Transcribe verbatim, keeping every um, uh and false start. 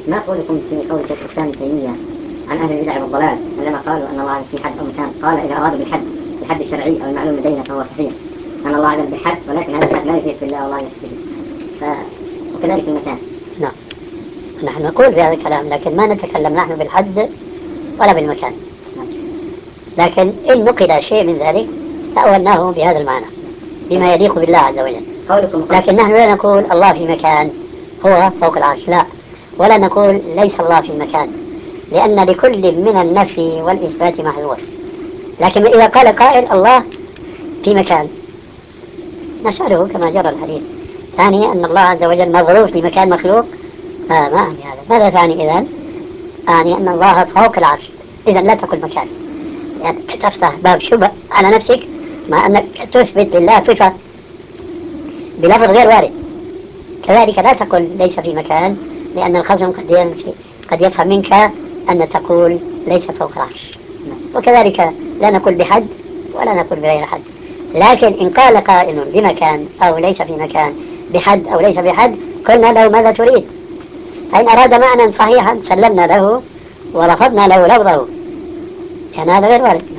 ما قولكم في قول شيخ الإسلام ابن تيمية عن أهل البدع والضلال عندما قالوا أن الله في حد أو مكان، قال إذا أرادوا بالحد الحد الشرعي أو المعلوم لدينا فهو صحيح أن الله أعلم بحد، ولكن هذا الحد لا يفيد بالله والله يفيد ف... وكذلك المكان. نعم، نحن نقول بهذا الكلام، لكن ما نتكلم نحن بالحد ولا بالمكان، لكن إن نقل شيء من ذلك تأولناه بهذا المعنى بما يليق بالله عز وجل. لكن نحن لا نقول الله في مكان هو فوق العرش، لا، ولا نقول ليس الله في مكان، لأن لكل من النفي والإثبات محذور. لكن إذا قال قائل الله في مكان نسأله كما جرى الحديث، ثاني أن الله عز وجل مظروف في مكان مخلوق، آه ما أعني هذا. ماذا ثاني إذن؟ أعني أن الله فوق العرش، إذن لا تقل مكان، يعني تفتح باب شبه على نفسك مع أنك تثبت لله صفة بلفظ غير وارد. كذلك لا تقل ليس في مكان، لأن الخصم قد قد يفهم منك أن تقول ليس فوق العرش. وكذلك لا نقول بحد ولا نقول بغير حد. لكن إن قال قائل بمكان أو ليس في مكان، بحد أو ليس بحد، قلنا له ماذا تريد؟ فإن أراد معنى صحيحا سلمنا له ورفضنا له لفظه، كان هذا غير وارد.